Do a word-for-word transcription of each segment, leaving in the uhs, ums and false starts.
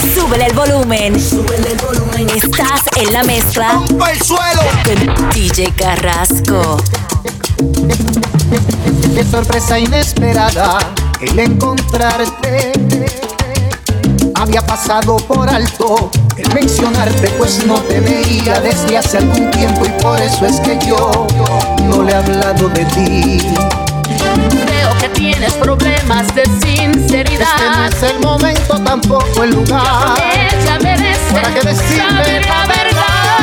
Súbele el volumen. Súbele el volumen. Estás en la mezcla. ¡Rompa el suelo! Con D J Carrasco. Qué sorpresa inesperada el encontrarte. Había pasado por alto el mencionarte, pues no te veía desde hace algún tiempo y por eso es que yo no le he hablado de ti. Creo que tienes problemas de sinceridad. Este no es el momento, tampoco el lugar. Ella merece ¿Para qué decirle saber la verdad?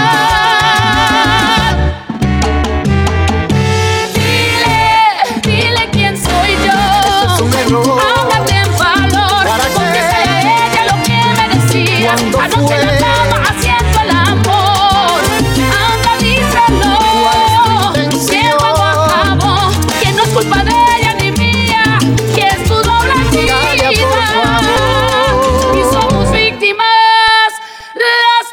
Dile, dile quién soy yo. Este es un error. Háblate en valor. ¿Para qué? Confiésale a ella lo que me decía. ¿Cuándo Anoche fue? en la cama haciendo el amor. Anda, díselo. ¿Cuál es tu Que intención? vamos a cabo. Que no es culpa de ella ni mía. Que es tu doble Calla, vida. por favor. Y somos víctimas las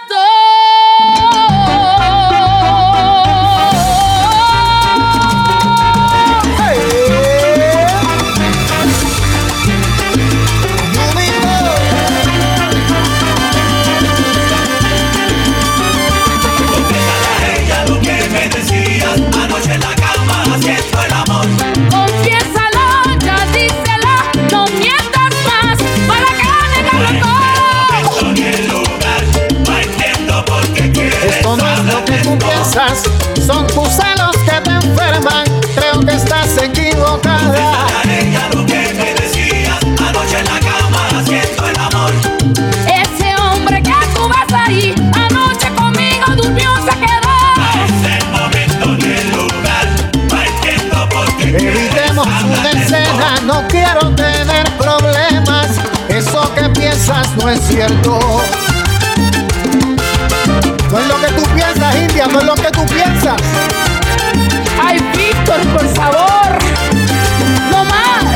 Confiésalo, ya díselo, no mientas más, ¿para qué negarlo todo? Esto no es lo que tú piensas, son tus celos que te enferman. Creo que estás equivocada. Ese hombre que tú ves ahí, anoche conmigo durmió, se quedó. Evitemos una escena, no quiero tener problemas. Eso que piensas no es cierto. No es lo que tú piensas, India, no es lo que tú piensas. Ay, Víctor, por favor, no más.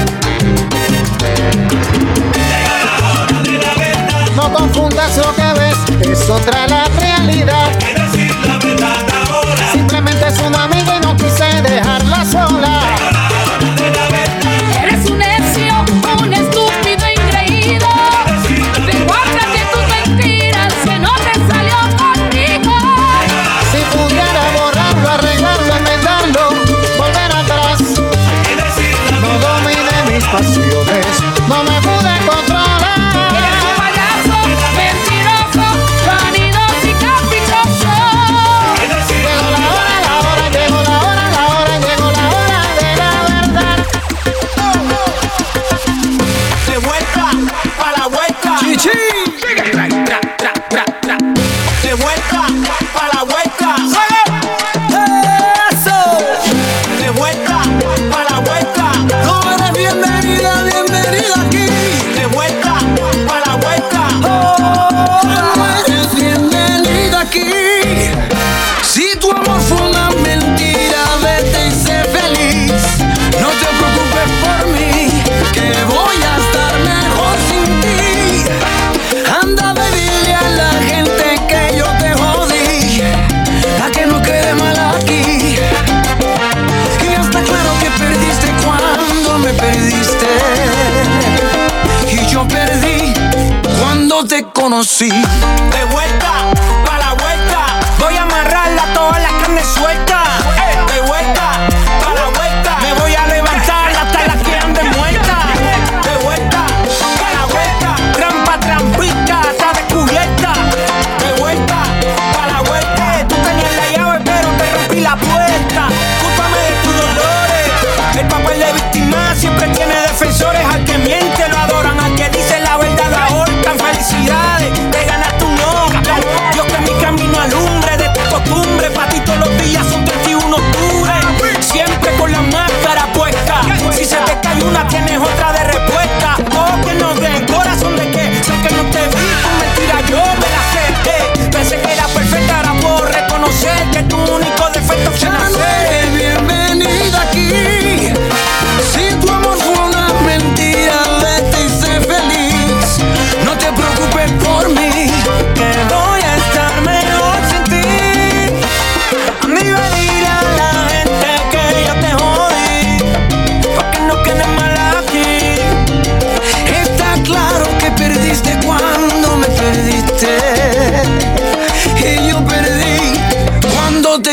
No confundas lo que ves, es otra la realidad. Simplemente es una amiga y no quise dejarla sola. Eres un necio, un estúpido engreído. Recuérdate tus mentiras que no te salió conmigo. Si pudiera borrarlo, arreglarlo, enmendarlo, volver atrás. No domine mis pasiones, no me pude controlar. Eres un payaso, mentiroso, vanidoso y caprichoso. Llegó la hora, la hora, llegó la hora, la hora, llegó la hora de la verdad. De vuelta pa' la vuelta. Chichi. Tra, tra, tra, tra, tra. De vuelta pa' la vuelta. Eso. De vuelta pa' la vuelta. No eres bienvenida, bienvenida aquí. De vuelta pa' la vuelta. Oh, no eres bienvenida aquí. Si tu amor fue una mentira, vete y sé feliz. No te preocupes por mí, que voy a estar mejor sin ti. Anda, baby, dile a la gente que yo te jodí, a que no quede mal aquí. Y ya está claro que perdiste cuando me perdiste, y yo perdí cuando te conocí. De vuelta pa' la vuelta. Voy a amarrarla toda la carne suelta. De vuelta pa' la vuelta. Me voy a levantar hasta las que anden muertas. De vuelta pa' la vuelta. Trampa, trampita, está descubierta. De vuelta pa' la vuelta. Tú tenías la llave pero te rompí la puerta. Cúlpame de tus dolores. El papel de víctima siempre tiene defensores. Al que miente lo adoran, al que dice la verdad lo ahorcan. Felicidades, te ganaste un Oscar.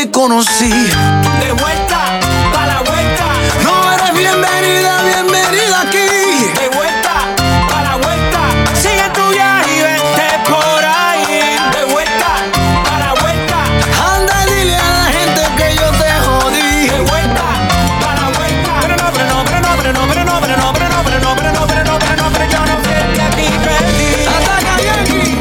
te conocí. De vuelta, pa' la vuelta. No eres bienvenida, bienvenida aquí. De vuelta, pa' la vuelta. Sigue tu viaje y vete por ahí. De vuelta, pa' la vuelta. Anda y dile a la gente que yo te jodí. De vuelta, pa' la vuelta. Pero no, pero no, pero no, pero no, pero no, pero no, pero no, pero no, pero no, pero no, pero no, pero yo no sé que a ti perdí. Ataca Yankee.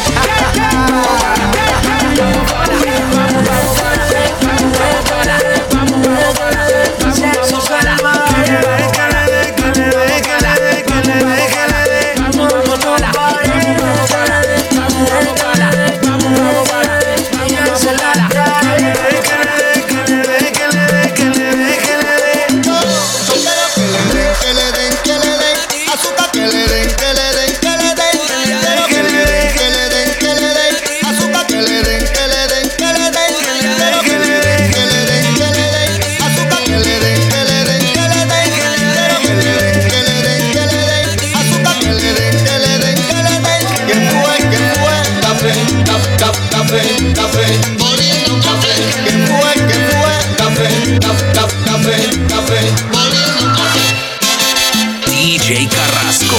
D J Carrasco.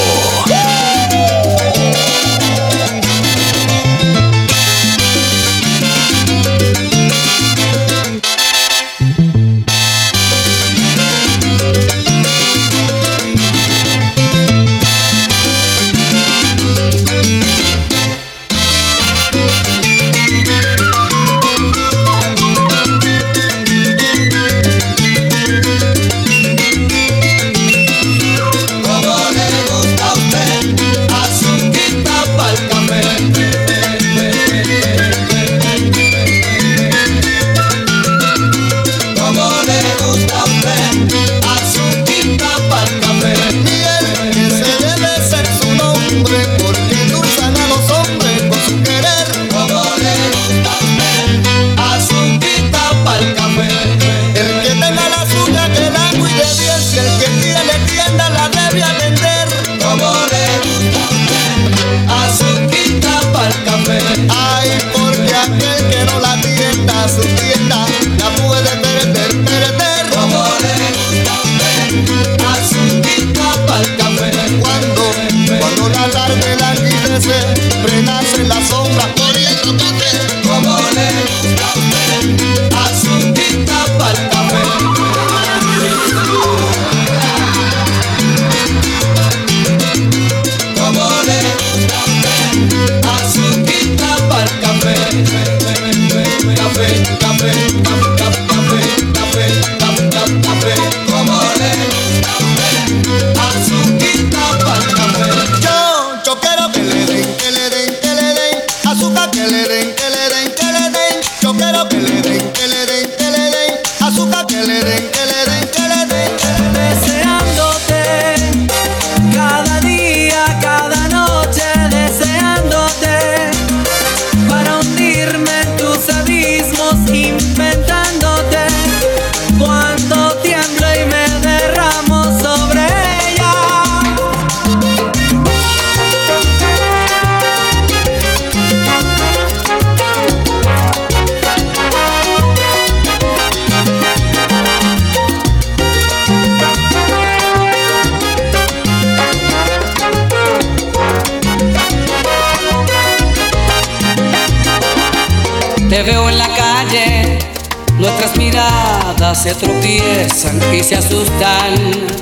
Te veo en la calle, nuestras miradas se tropiezan y se asustan,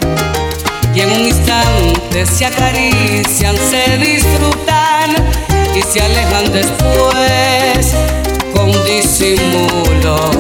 y en un instante se acarician, se disfrutan y se alejan después con disimulo.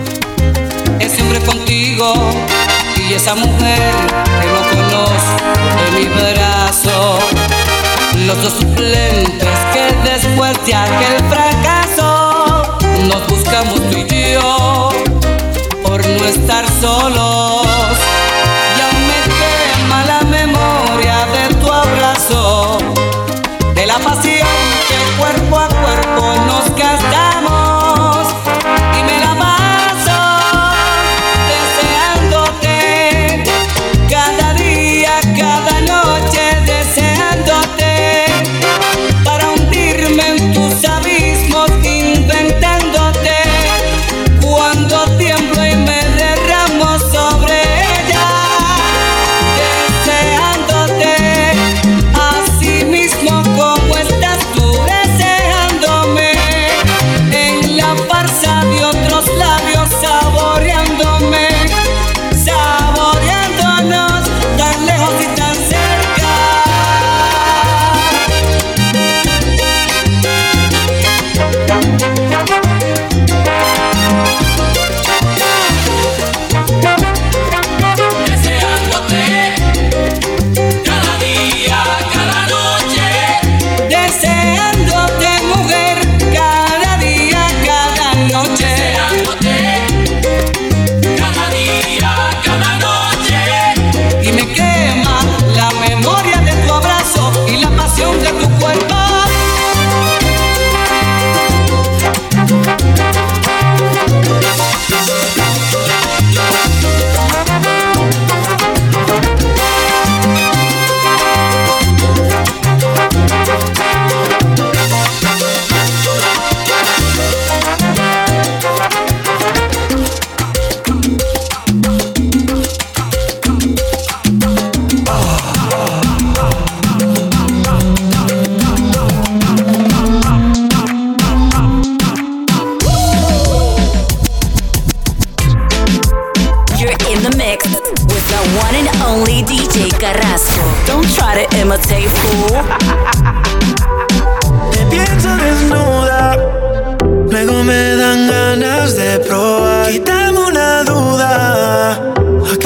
Ese hombre contigo y esa mujer que no conozco de mi brazo, los dos suplentes que después de aquel fracaso nos buscamos tú y yo por no estar solos. Y aún me quema la memoria de tu abrazo, de la pasión que cuerpo a cuerpo nos gastamos, y me la paso deseándote cada día, cada noche, deseándote para hundirme en tus abismos, inventándote cuando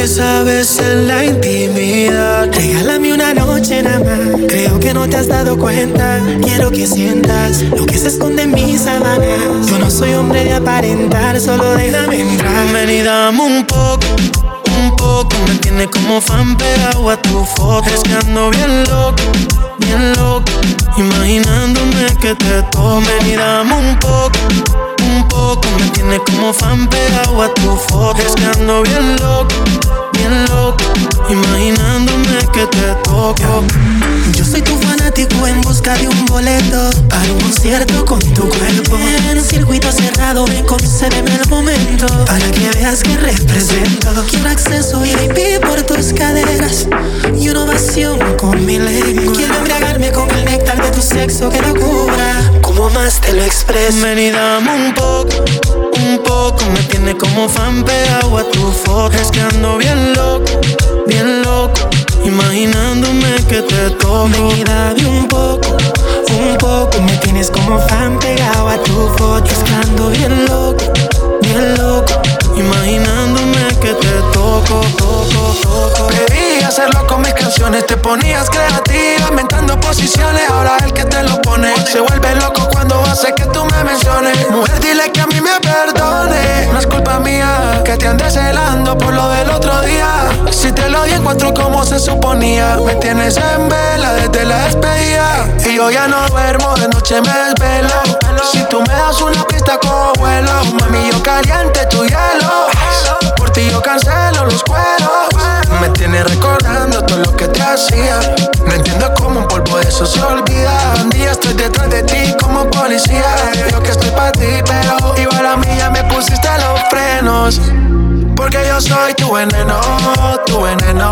me sabes en la intimidad. Regálame una noche nada más. Creo que no te has dado cuenta. Quiero que sientas lo que se esconde en mis sábanas. Yo no soy hombre de aparentar, solo déjame entrar. Ven y dame un poco, un poco. Me tiene como fan pegado a tu foto. Es que ando bien loco, bien loco, imaginándome que te tomen. Y dame un poco, un poco. Me tiene como fan pegado a tu foto. Es que ando bien loco, bien loco, imaginándome que te toco. Yo soy tu fanático en busca de un boleto para un concierto con tu cuerpo. En un circuito cerrado me conceden el momento para que veas que represento. Quiero acceso V I P por tus caderas y una ovación con mi lengua. Quiero embriagarme con el néctar de tu sexo que lo cubra. Como más te lo expreso. Ven y dame un poco, un poco. Me tiene como fan pegado a tu foto. Es que ando bien loco, bien loco, imaginándome que te toco. Ven y dame un poco, un poco. Me tienes como fan pegado a tu foto. Es que ando bien loco, bien loco, imaginándome que te toco, toco, toco. Quería hacerlo con mis canciones. Te ponías creativa, inventando posiciones. Ahora el que te lo pone se vuelve loco cuando hace que tú me menciones. Mujer, dile que a mí me perdone. No es culpa mía que te andes celando por lo del otro día. Si te lo di encuentro como se suponía. Me tienes en vela desde la despedida y yo ya no duermo, de noche me desvelo. Si tú me das una pista como vuelo, mami, yo caliente tu hielo. Por ti yo cancelo los cueros. Me tienes recordando todo lo que te hacía. No entiendo cómo un polvo de eso se olvida. Un día estoy detrás de ti como policía. Yo que estoy pa' ti, pero igual a mí ya me pusiste los frenos. Porque yo soy tu veneno, tu veneno,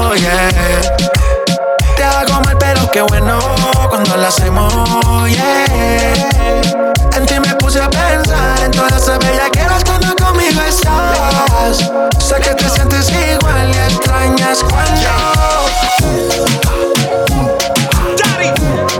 yeah. Te hago mal pero qué bueno cuando lo hacemos, yeah. En ti me puse a pensar en todas esas bellaqueras cuando conmigo estás. Sé que te sientes igual y extrañas cuando Daddy.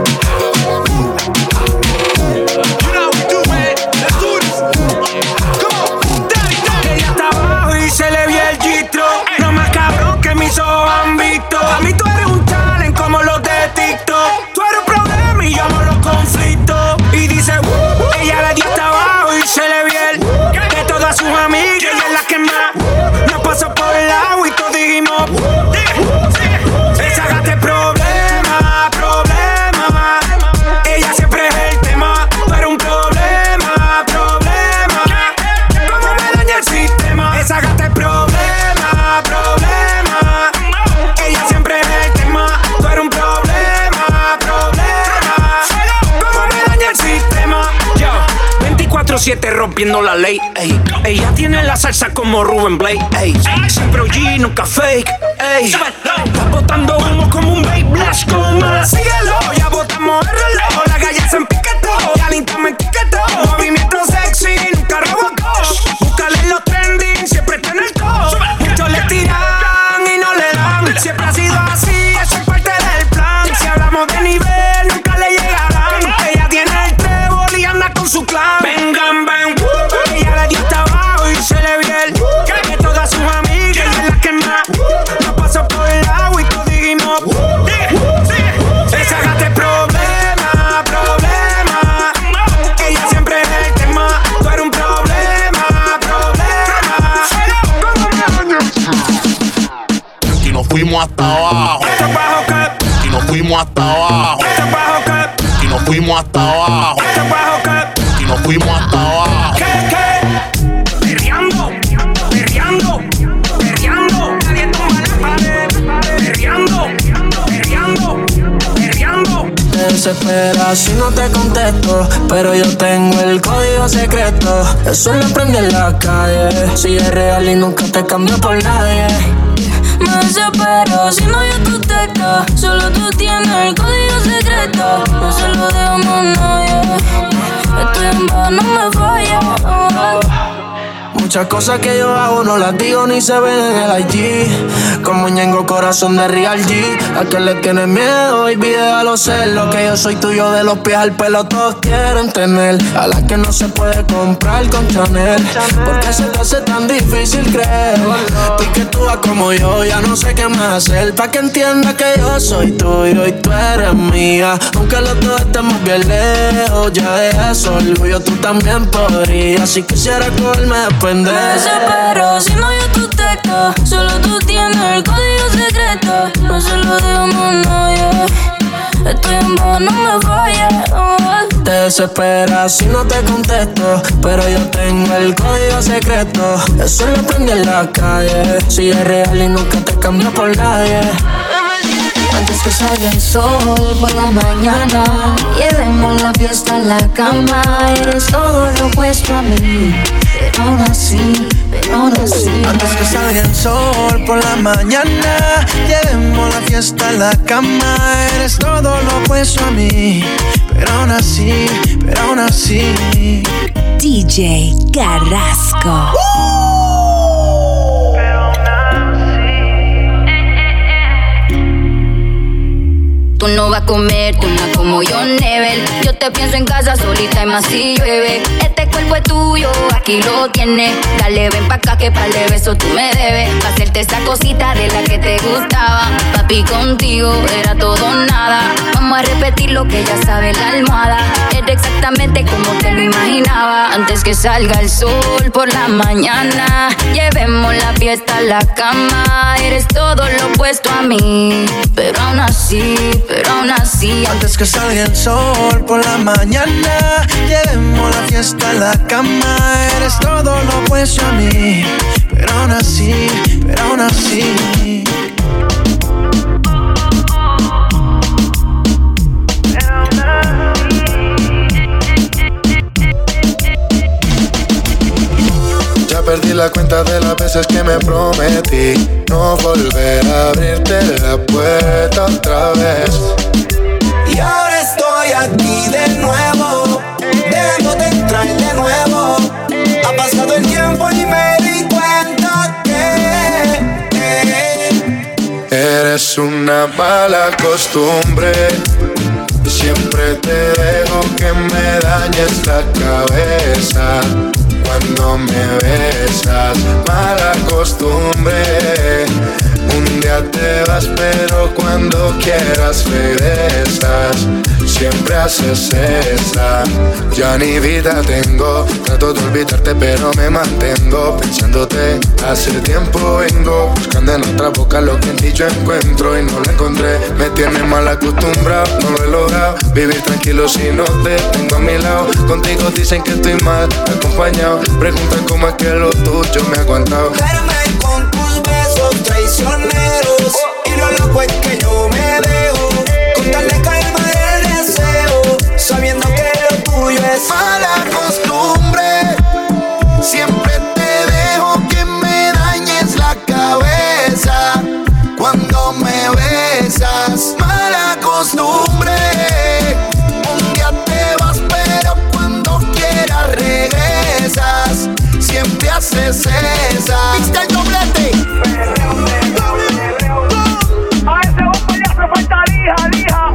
You know we do it, let's do this. Come on, Daddy, Daddy. Ella está abajo y se le vio el gistro. No más cabrón que mis ojos han visto. A mí tú eres un talent como los de TikTok. Tú eres un problema y yo amo los conflictos. Y dice, uh, ella le dio hasta abajo y se le vio el. De todas sus amigas, ella es la que más nos pasó por el agua y todos dijimos, esa gata es problema, problema. Ella siempre es el tema, pero un problema, problema. ¿Cómo me daña el sistema? Esa gata es problema, problema. Ella siempre es el tema, pero un problema, problema. ¿Cómo me daña el sistema? Yo, veinticuatro siete rompiendo la ley, ey. Ella tiene la salsa como Ruben Blade, ey. Siempre O G, nunca fake, ey. Está botando humo como un babe blast, como mala, síguelo. Ya botamos el reloj, la calle se empiquetó. Ya al instante me etiquetó. Movimiento sexy, nunca robotó. Búscale en los trending, siempre está en el top. Muchos le tiran y no le dan. Siempre ha sido así, eso es parte del plan. Si hablamos de nivel, nunca le llegarán. Ella tiene el trébol y anda con su clan. Vengan, ven, ella le dio hasta abajo y se le vio el. Que todas sus amigas, ella es la que más nos pasó por el agua y todos dijimos, esa gata es problema, problema. Ella siempre es el tema, tú eres un problema, problema. Y nos fuimos hasta abajo. ¿Esto es bajo qué? Y nos fuimos hasta abajo. ¿Esto es bajo qué? Y nos fuimos hasta abajo. ¿Esto es bajo qué? Y nos fuimos hasta abajo. ¿Qué, qué? Perreando, perreando, perreando. Nadie tumba la pared. Perreando, perreando, perreando. Te desesperas si no te contesto, pero yo tengo el código secreto. Eso lo aprendí en la calle. Sigue real y nunca te cambio por nadie. Me desespero si no yo tu texto. Solo tú tienes el código secreto. No se lo dejamos a nadie. Estoy en paz, no me falla. Muchas cosas que yo hago no las digo ni se ven en el I G. Como Ñengo, corazón de Real G. A que le tiene miedo y déjalo ser. Lo que yo soy tuyo de los pies al pelo todos quieren tener. A la que no se puede comprar con Chanel. Porque se te hace tan difícil creer. Tú que tú vas como yo, ya no sé qué más hacer. Pa' que entienda que yo soy tuyo y tú eres mía. Aunque los dos estemos bien lejos, ya de eso orgullo tú también podrías. Si quisiera cogerme después de Me desespero si no yo tu texto. Solo tú tienes el código secreto. No se lo dejo a nadie. Estoy en vos, no me falles. Oh. Te desesperas si no te contesto, pero yo tengo el código secreto. Eso lo aprendí en la calle. Si es real y nunca te cambio por nadie. Antes que salga el sol por la mañana, llevemos la fiesta a la cama. Eres todo lo opuesto a mí, pero aún así, pero aún así. Antes que salga el sol por la mañana, llevemos la fiesta a la cama. Eres todo lo opuesto a mí, pero aún así, pero aún así. D J Carrasco. Tú no vas a comer, tú no como yo, Nebel. Yo te pienso en casa solita y más si llueve. Este cuerpo es tuyo, aquí lo tienes. Dale, ven pa' acá que par de besos tú me debes. Pa' hacerte esa cosita de la que te gustaba. Papi, contigo era todo nada. Vamos a repetir lo que ya sabe la almohada. Era exactamente como te lo imaginaba. Antes que salga el sol por la mañana, llevemos la fiesta a la cama. Eres todo lo opuesto a mí, pero aún así, pero aún así. Antes que salga el sol por la mañana, llevemos la fiesta a la cama. Eres todo lo opuesto a mí, pero aún así, pero aún así. Ya perdí la cuenta de las veces que me prometí no volver a abrirte la puerta otra vez. Y ahora estoy aquí de nuevo, dejándote entrar de nuevo. Ha pasado el tiempo y me di cuenta que eh, eres una mala costumbre. Siempre te dejo que me dañes la cabeza cuando me besas. Mala costumbre. Un día te vas pero cuando quieras regresas. Siempre haces esa. Ya ni vida tengo. Trato de olvidarte pero me mantengo pensándote. Hace tiempo vengo buscando en otra boca lo que en ti yo encuentro y no lo encontré. Me tienes mal acostumbrado, no lo he logrado vivir tranquilo si no te tengo a mi lado. Contigo dicen que estoy mal acompañado. Preguntan cómo es que lo tuyo me ha aguantado. Verme con tus besos traicioneros y lo loco es que yo me dejo. Con tal de caerme del deseo, sabiendo que lo tuyo es mala costumbre. Siempre te dejo que me dañes la cabeza cuando me besas. Mala costumbre. Un día te vas pero cuando quieras regresas. Siempre haces esa. ¿Viste el doblete? A ese bumper le hace falta lija, lija.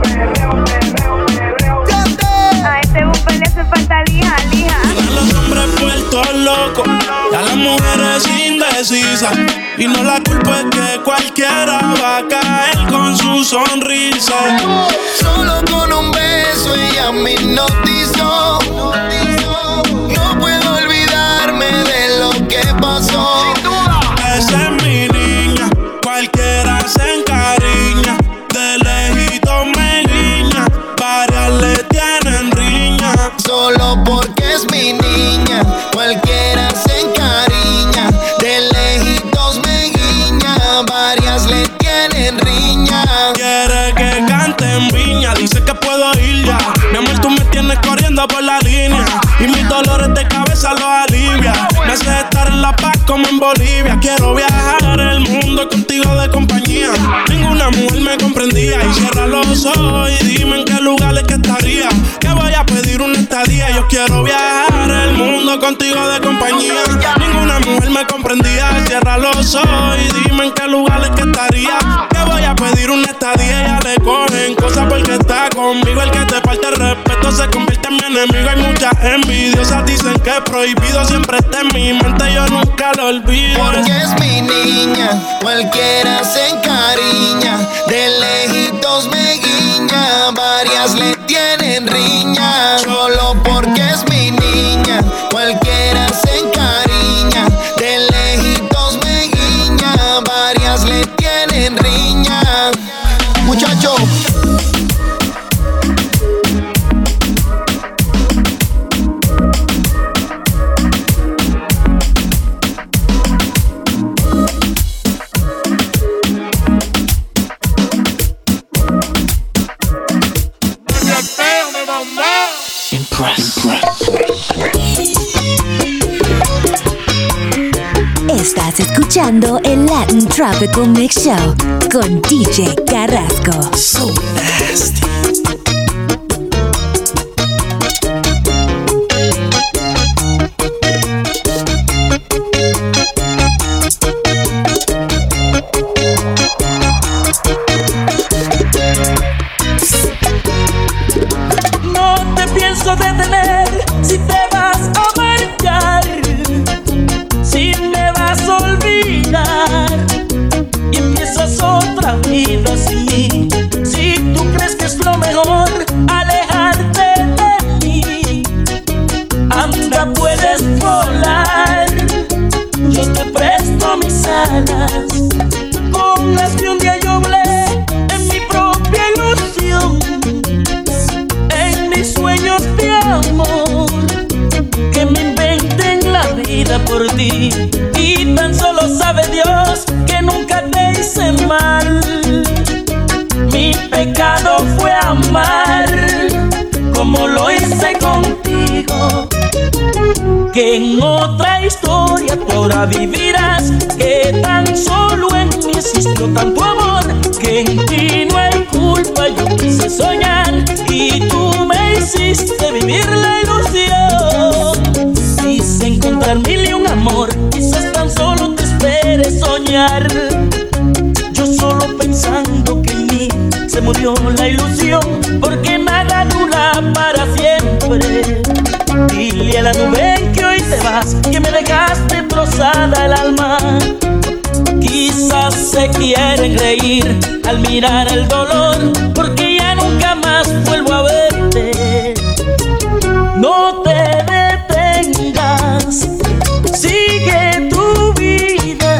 A ese bumper le hace falta lija, lija. A los hombres puestos locos, a las mujeres indecisas. Y no la culpa es que cualquiera va a caer con su sonrisa. Solo con un beso ella me hipnotizó. No puedo olvidarme de lo que pasó. Esa es mi niña, cualquiera se encariña. De lejito me guiña, varias le tienen riña. Solo porque es mi niña, cualquiera se encariña. De lejitos me guiña, varias le tienen riña. Quiere que cante en viña, dice que puedo ir ya. Mi amor, tú me tienes corriendo por la línea y mis dolores de cabeza los alivia. Me hace estar en La Paz como en Bolivia. Quiero viajar el mundo contigo de compañía. Ninguna mujer me comprendía. Y cierra los ojos y dime en qué lugar es que estaría. Que voy a pedir una estadía. Yo quiero viajar el mundo contigo de compañía. Ninguna mujer me comprendía. Cierra los ojos y dime en qué lugar es que estaría. Que voy a pedir una estadía y ya le cogen cosas porque está conmigo. El que te falta el respeto se convierte en mi enemigo. Hay muchas envidiosas, dicen que es prohibido. Siempre está en mi mente, yo nunca lo olvido. Porque es mi niña, cualquiera se encariña. De lejitos me guiña, varias le tienen riña. Solo porque es mi niña, cualquiera se encariña. De lejitos me guiña, varias le tienen riña. Muchacho. Estás escuchando el Latin Tropical Mix Show con D J Carrasco. So nasty. No te pienso detener si te vas a marchar, si me vas a olvidar y empiezas otra vida sin mí. Si tú crees que es lo mejor alejarte de mí, anda, puedes volar. Yo te presto mis alas con las que un día yo volé en mi propia ilusión, en mis sueños de amor que me inventen la vida por ti. Y tan solo sabe Dios que nunca te hice mal. Mi pecado fue amar como lo hice contigo. Que en otra historia tú ahora vivirás, que tan solo en mí existió tanto amor, que en ti no hay culpa. Yo quise soñar y tú me hiciste vivir la ilusión. Quise encontrar mil y un amor, quizás tan solo te espere soñar. Yo solo pensando que en mí se murió la ilusión, porque nada dura para siempre. Dile a la nube en que hoy te vas, que me dejaste trozada el alma. Quizás se quieren reír al mirar el dolor, porque ya nunca más vuelvo a verte. No te detengas, sigue tu vida,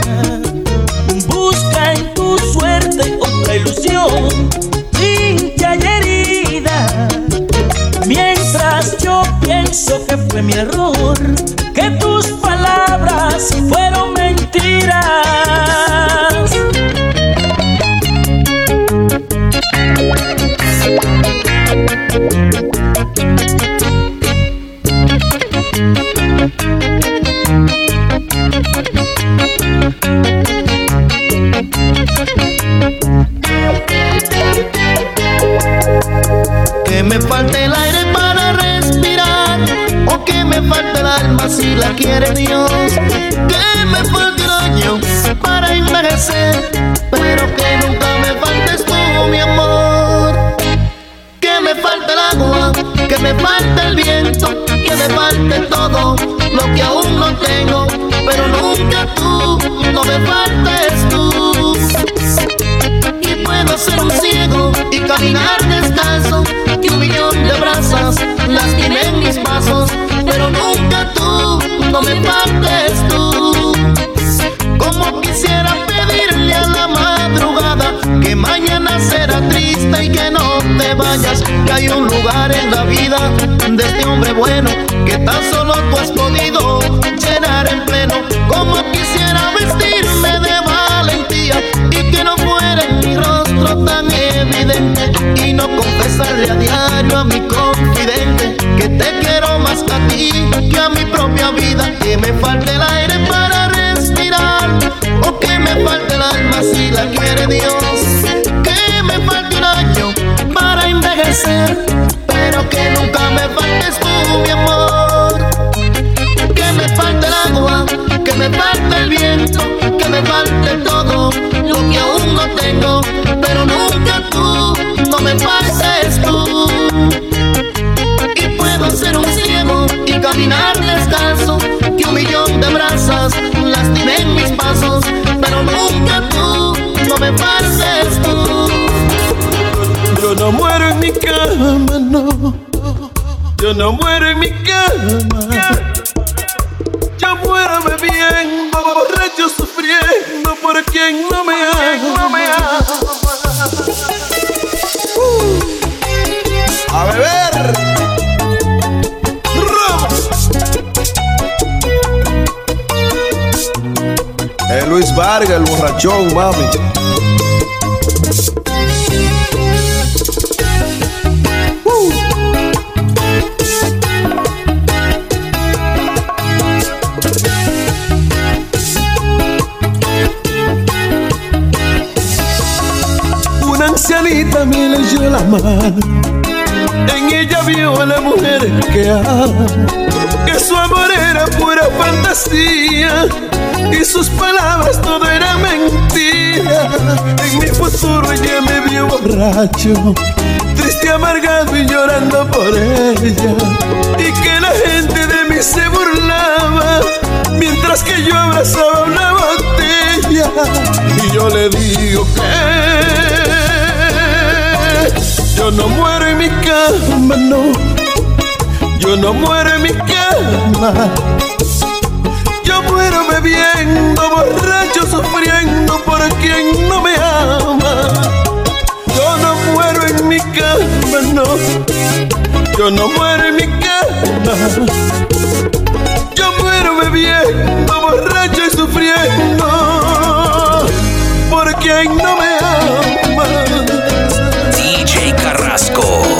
busca en tu suerte otra ilusión, sin que haya herida. Mientras yo pienso que fue mi error, que tus palabras fueron mentiras. Que me falte el aire para respirar, o que me falte el alma si la quiere Dios. Que me falte el año para envejecer, pero que nunca me faltes tú, mi amor. Que me falte el agua, que me falte el viento, que me falte todo lo que aún no tengo, pero nunca tú, no me faltes tú. Y puedo ser un ciego y caminar descalzo, que un millón de brasas lastimen mis pasos, pero nunca tú, no me faltes tú. Como quisiera pedirle a la madrugada que mañana será triste y que no te vayas, que hay un lugar en la vida de este hombre bueno que tan solo tú has podido llenar en pleno. Como quisiera vestirme de valentía y que no fuera en mi rostro tan evidente, y no confesarle a diario a mi confidente que te quiero más a ti que a mi propia vida. Que me falte el aire para respirar, o que me falte el alma si la quiere Dios. Que me falte un año para envejecer, pero que nunca me faltes tú, mi amor. Que me falte el agua, que me falte Yo no muero en mi cama, yo muero bebiendo, borracho sufriendo por quien no me ama. No me ama. Uh, a beber. Roma. Eh, Luis Vargas, el borrachón, mami. Ancianita me leyó la mano, en ella vio a la mujer que ama, que su amor era pura fantasía y sus palabras todo era mentira. En mi futuro ella me vio borracho, triste, amargado y llorando por ella, y que la gente de mí se burlaba mientras que yo abrazaba una botella. Y yo le digo que yo no muero en mi cama, no. Yo no muero en mi cama. Yo muero bebiendo, borracho, sufriendo por quien no me ama. Yo no muero en mi cama, no. Yo no muero en mi cama. Yo muero bebiendo, borracho y sufriendo por quien no me ama. D J Carrasco.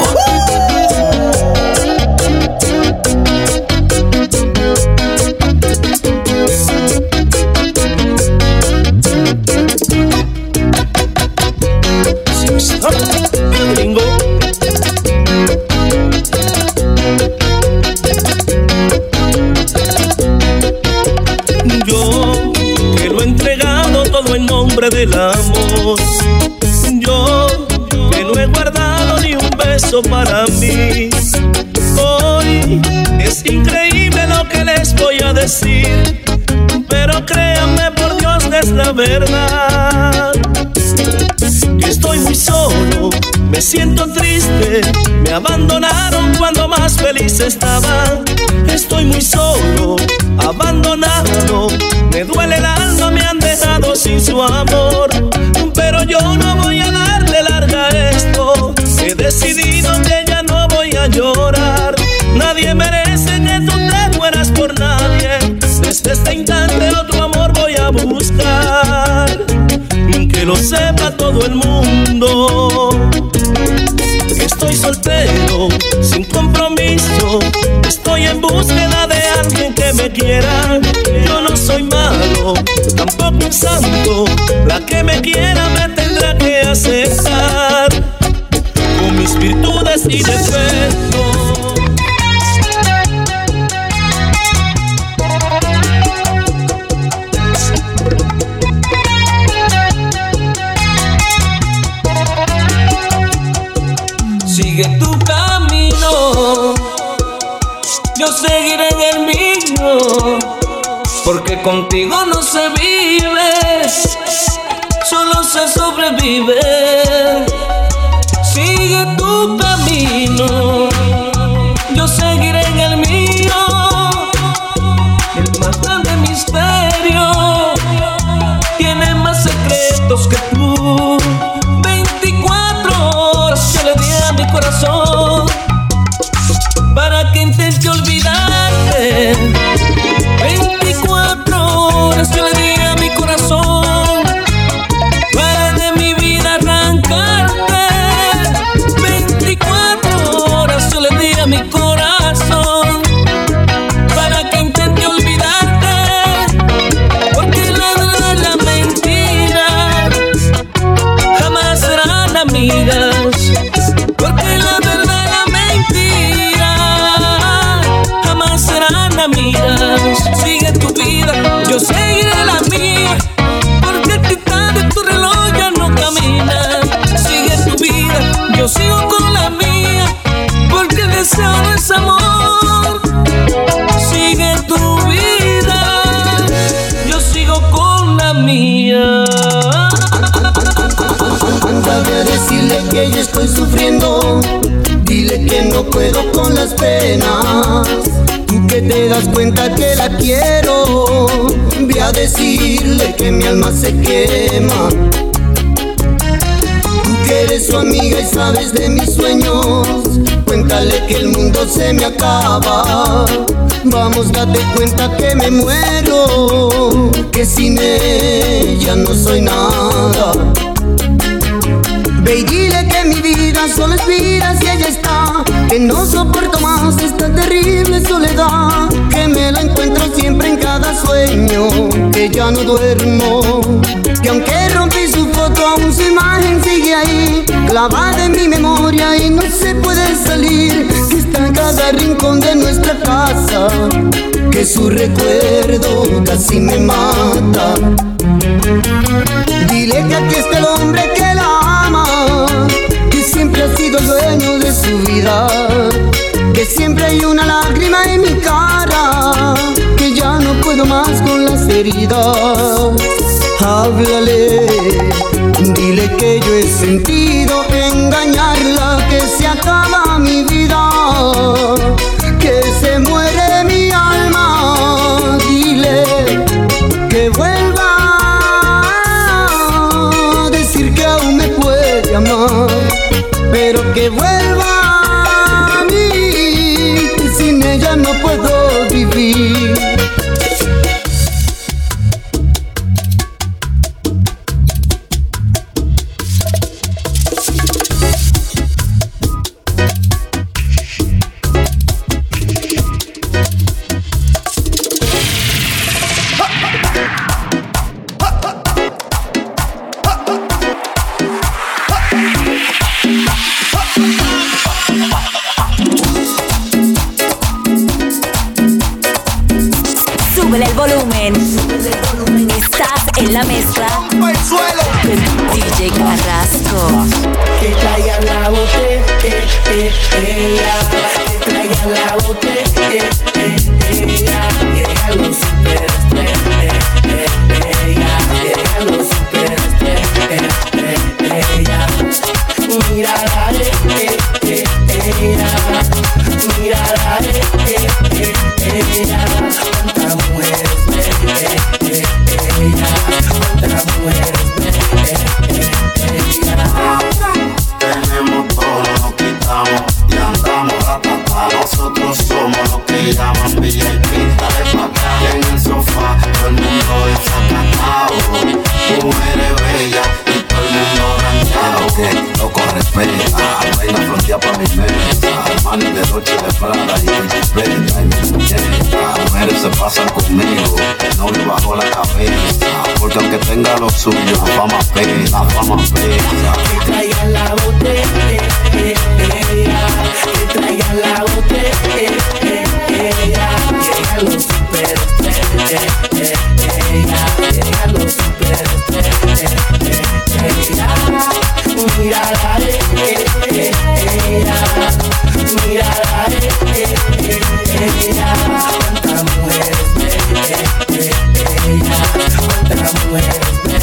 Yo que lo he entregado todo en nombre del amor. Yo que no he guardado ni un beso para mí. Hoy es increíble lo que les voy a decir, pero créanme por Dios que es la verdad. Estoy muy solo, me siento triste, me abandonaron cuando más feliz estaba. Estoy muy solo, abandonado, me duele el alma, me han dejado sin su amor. Pero yo no voy a darle larga a esto, he decidido que ya no voy a llorar. Nadie merece que tú te mueras por nadie. Desde este instante otro amor voy a buscar, que lo sepa todo el mundo. Estoy soltero, sin compromiso, estoy en búsqueda de alguien que me quiera. Yo no soy malo, tampoco un santo, la que me quiera me tendrá que aceptar, con mis virtudes y defectos. Sigue tu camino, yo seguiré en el mío, porque contigo no se vive, solo se sobrevive. Sigue tu camino, yo seguiré en el mío, el más grande misterio tiene más secretos que tú. Yo le di a mi corazón para que intente olvidarte. Veinticuatro horas yo le di a mi corazón para de mi vida arrancarte. Veinticuatro horas con las penas. Tú que te das cuenta que la quiero, ve a decirle que mi alma se quema. Tú que eres su amiga y sabes de mis sueños, cuéntale que el mundo se me acaba. Vamos, date cuenta que me muero, que sin ella no soy nada. Ve y dile que mi vida solo es vida si ella está, que no soporto más esta terrible soledad, que me la encuentro siempre en cada sueño, que ya no duermo, que aunque rompí su foto aún su imagen sigue ahí, clavada en mi memoria y no se puede salir, que está en cada rincón de nuestra casa, que su recuerdo casi me mata. Dile que aquí está el hombre que la ama, que siempre ha sido el dueño de su vida, que siempre hay una lágrima en mi cara, que ya no puedo más con las heridas. Háblale, dile que yo he sentido engañarla, que se acaba mi vida, que se muere mi alma. Dile que vuelva, pero que vuelva a mí, que sin ella no puedo vivir. Súbele el volumen. Estás en la mezcla con D J Carrasco. Que traigan la botella, que traigan la botella, llega los superestrellas, llega los superestrellas. Mírala, mírala, cuántas mujeres bellas, cuántas mujeres tenemos todo, nos quitamos y andamos a papá. Nosotros somos los que llaman V I P, dale pa' acá. Y en el sofá todo el mundo desacatado, mujeres bellas y todo el mundo ranchado. Que loco respeta, reina frontera pa' mi mesa, mani de noche de Prada y de chipeta y mi muñeca. Mujeres se pasan conmigo, no le bajo la cabeza, porque aunque tenga lo suyo, la fama pega, la fama pega. Que traigan la botella, que traigan la botella, llegan los superestrellas, llegan los superestrellas. Mírala, mírala, cuántas mujeres bellas, cuántas mujeres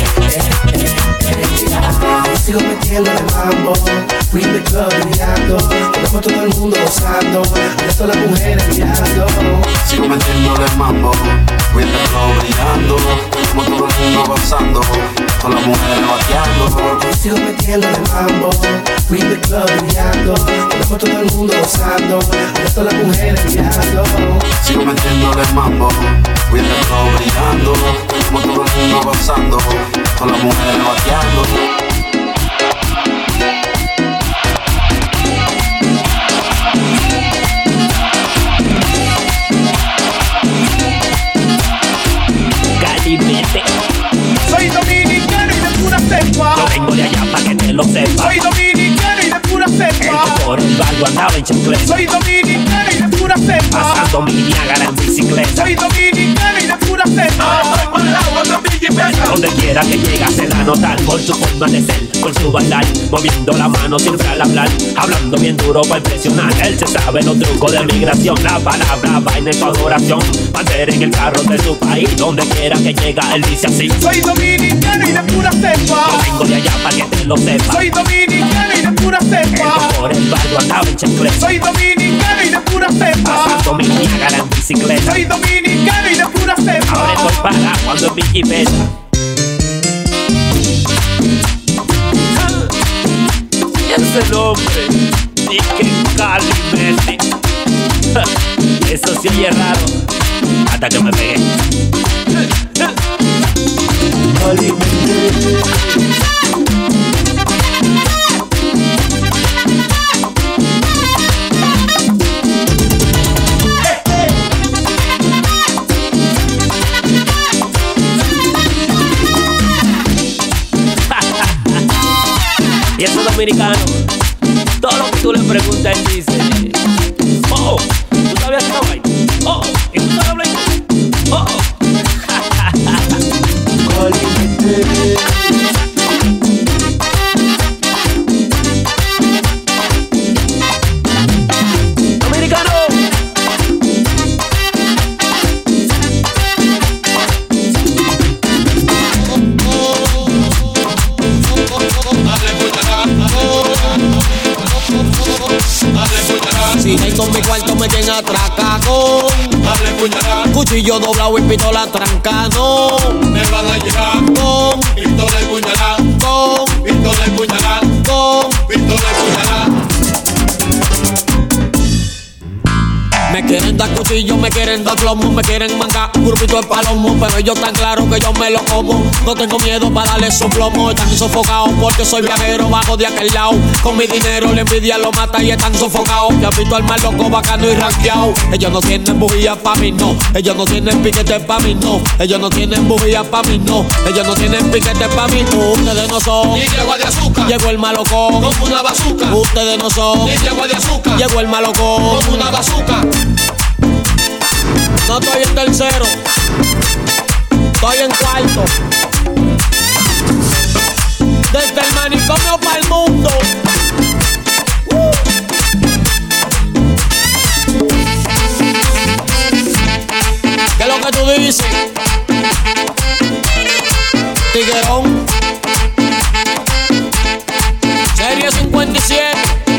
bellas. Sigo metiéndole mambo, we in the club brillando, tenemos todo el mundo gozando, de todas las mujeres mirando. Sigo metiéndole mambo, we in the club brillando, tenemos todo el mundo gozando, todas las mujeres bateando. Sigo metiéndole mambo, we in the club brillando, tenemos todo el mundo gozando, de todas las mujeres mirando. Sigo metiéndole mambo, we in the club brillando, tenemos todo el mundo gozando, todas las mujeres bateando. Soy dominicano y de pura cepa. Yo vengo de allá pa' que te lo sepa. Soy dominicano y de pura cepa. El que por el barrio andaba en chancleta. Soy dominicano y de pura cepa. Pasando mi Niágara en bicicleta. Soy dominicano y de pura cepa. Donde quiera que llega se da notar por su forma de ser, con su bailar, moviendo la mano siempre al hablar, hablando bien duro para impresionar. Él se sabe los trucos de migración, la palabra vaina en su adoración, bandera en el carro de su país. Donde quiera que llega él dice así: soy dominicano y de pura cepa. Yo vengo de allá para que te lo sepa. Soy dominicano y de pura cepa. El que por el barrio andaba en chancleta. Soy dominicano y de Jipeta. Y ese nombre, ni que Cali Messi. Eso sí oye raro, hasta que me pegué. Cali Messi. Y ese dominicano, todo lo que tú le preguntas, él dice: oh, ¿tú sabías que no hay? Oh, ¿y tú sabes hablar inglés? Oh, dominicano. Si tengo mi cuarto me tiene atracado, cuchillo doblado y pistola trancado. Me van a llegar con pistola y puñalada, con pistola y puñalada, con pistola y puñalada. Me quieren dar cuchillo, me quieren dar plomo, me quieren mangar un grupito de palomos, pero ellos tan claros que yo me lo como. No tengo miedo para darle su plomo, están sofocados porque soy viajero bajo de aquel lado. Con mi dinero la envidia lo mata y están sofocados. Ya han visto al mal loco bacano y ranqueado. Ellos no tienen bujías pa' mí, no. Ellos no tienen piquete pa' mí, no. Ellos no tienen bujías pa' mí, no. Ellos no tienen piquete pa' mí, no. Ustedes no son ni de agua de azúcar, llegó el malocón como una bazooka. Ustedes no son ni de agua de azúcar, llegó el malocón como una bazooka. No estoy en tercero, estoy en cuarto. Desde el manicomio para el mundo. Uh. ¿Qué es lo que tú dices? Tiguerón. Serie cincuenta y siete.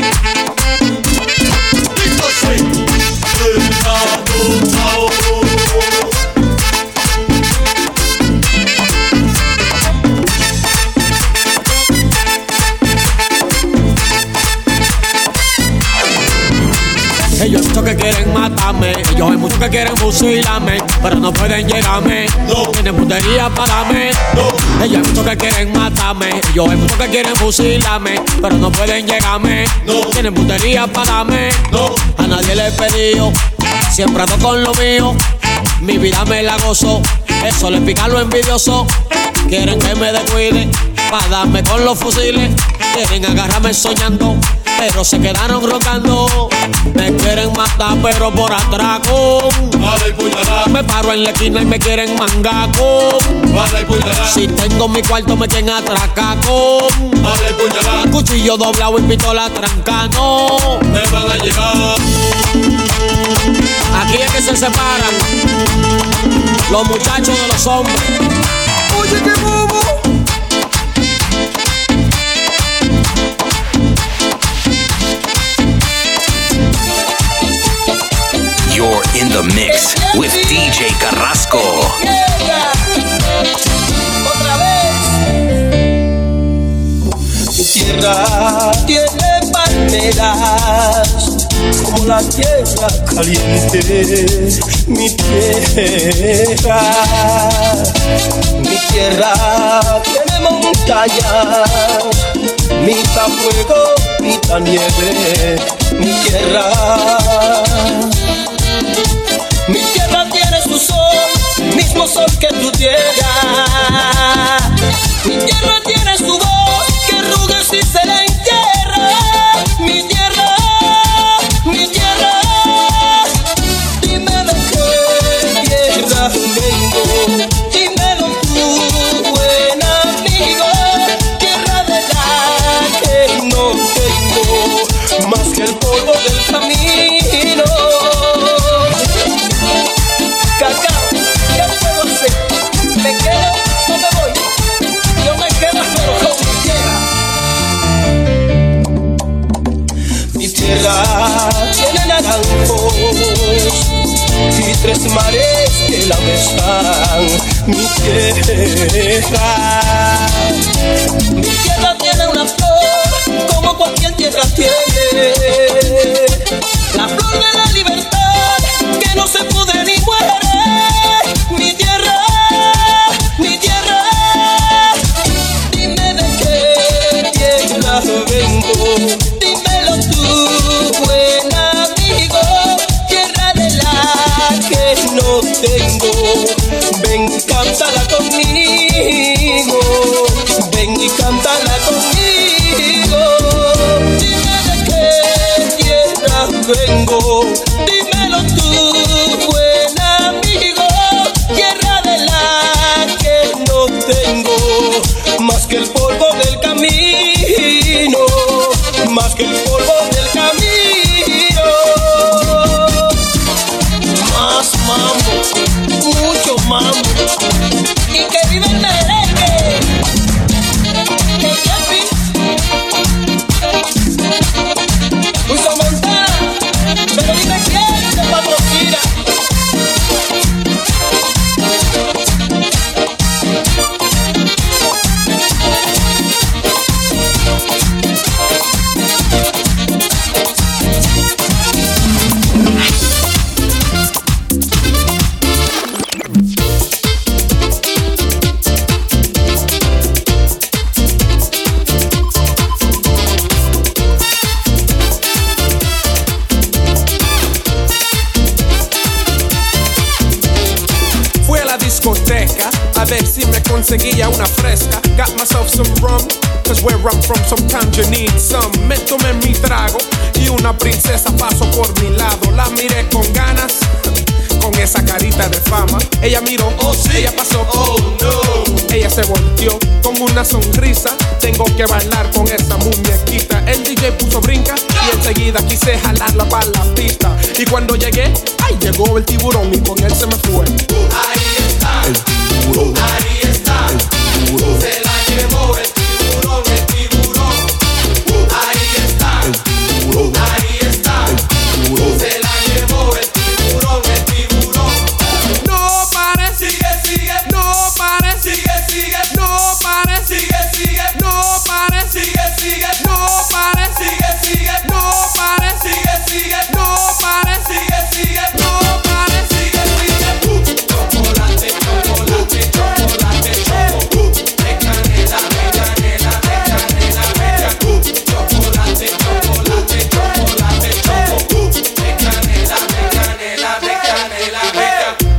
Ellos hay muchos que quieren matarme, ellos hay muchos que quieren fusilarme, pero no pueden llegarme, no tienen puntería para mí, no. Ellos hay muchos que quieren matarme, ellos hay muchos que quieren fusilarme, pero no pueden llegarme, no tienen puntería para mí, no. A nadie le he pedido, siempre ando con lo mío, mi vida me la gozo, eso le pica lo envidioso. Quieren que me descuide, pa' darme con los fusiles, quieren agarrarme soñando, pero se quedaron rogando. Me quieren matar pero por atraco, me paro en la esquina y me quieren mangaco. Si tengo mi cuarto me quieren atracaco, cuchillo doblado y pistola trancano. Me van a llegar. Aquí es que se separan los muchachos de los hombres. Oye, qué bobo. You're in the mix with D J Carrasco. Otra vez. Mi tierra tiene palmeras como la tierra caliente. Mi tierra, mi tierra tiene montañas, mitad fuego, mitad nieve. Mi tierra, mi tierra tiene su sol, el mismo sol que tu tierra. Mi tierra tiene su voz, que ruge si se la entierra. Mi tierra, mi tierra, dime de qué tierra vengo, dímelo tú, buen amigo. Tierra de la que no tengo más que el polvo del camino. Cacao, ¿qué puedo hacer? ¿Me quedo o me voy? Yo me quedo pero con mi tierra. Mi tierra tiene naranjos y tres mares que la besan. Mi tierra, mi tierra tiene una flor como cualquier tierra tiene, la flor de la libertad que no se pudre ni muere. Mi tierra, mi tierra, dime de qué tierra vengo, dímelo tú, buen amigo, tierra de la que no tengo. Ven, cántala conmigo, ven y cántala conmigo. Dime de qué tierra vengo, dímelo tú, buen amigo, tierra de la que no tengo. Más que el polvo del camino, más que el polvo del camino. Más mambo, mucho mambo, y que vive el merengue. Que ya vi Wilson Montana, pero dime quién te patrocina. A ver si me conseguía una fresca. Got myself some rum, cause where I'm from sometimes you need some. Me tomé mi trago y una princesa pasó por mi lado. La miré con ganas, con esa carita de fama. Ella miró, oh sí, ella pasó, oh no. Ella se volteó con una sonrisa. Tengo que bailar con esa muñequita. El D J puso brinca y enseguida quise jalarla para la pista. Y cuando llegué, ay, llegó el tiburón y con él se me fue. Ahí está el tiburón, ahí está el tiburón, se la llevó el tiburón, el tiburón. Ahí está el tiburón, ahí está el tiburón, se la llevó el tiburón, el tiburón. No pares, sigue, sigue, no pares, sigue, sigue, no pares, sigue, sigue, no pares, sigue, sigue, no pares, sigue, sigue, no pares, sigue, sigue, no pares, sigue, sigue, no pares, sigue, sigue. Chocolate, chocolate, chocolate, choco. De canela, de canela, de canela, de chocolate, chocolate, chocolate, choco. De canela, de canela, de canela, de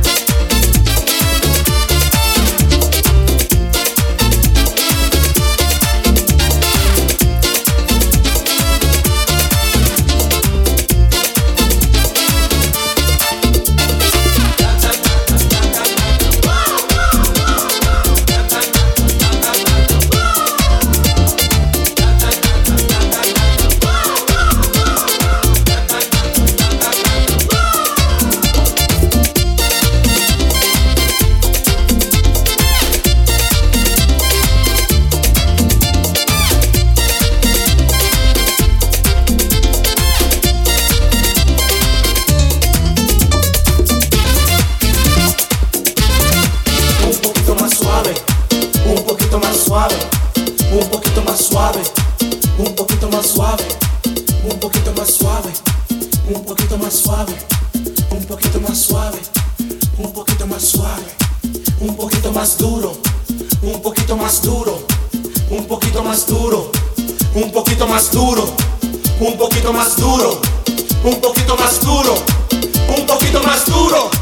un poquito más suave, un poquito más suave, un poquito más suave, un poquito más suave, un poquito más suave, un poquito más suave, un poquito más duro, un poquito más duro, un poquito más duro, un poquito más duro, un poquito más duro, un poquito más duro, un poquito más duro.